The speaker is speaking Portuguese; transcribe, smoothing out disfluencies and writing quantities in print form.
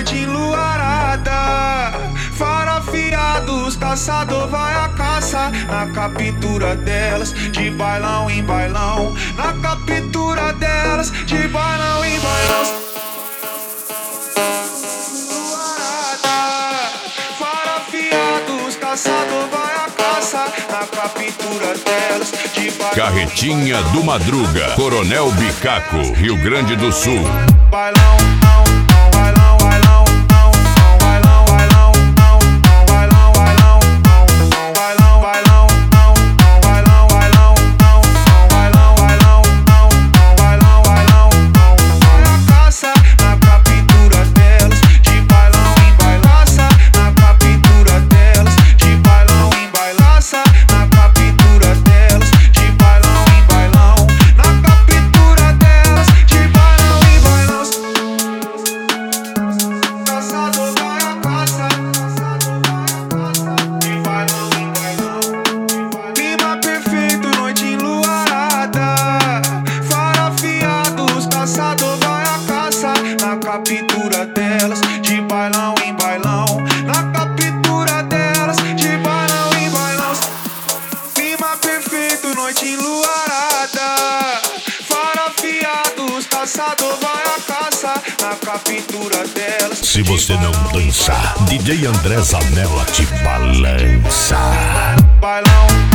noite enluarada. Farafiados, caçador vai à caça, na captura delas, de bailão em bailão. Na captura delas, de bailão em bailão. Farafiados, caçador vai à caça, na captura delas, de bailão. Carretinha do Madruga, Coronel Bicaco, Rio Grande do Sul. Bailão, bailão, bailão. Captura delas, de bailão em bailão. Na captura delas, de bailão em bailão. Clima perfeito, noite enluarada. Farafiados, caçador vai à caça, na captura delas. Se você não dançar, DJ André Zanella te balança. Bailão.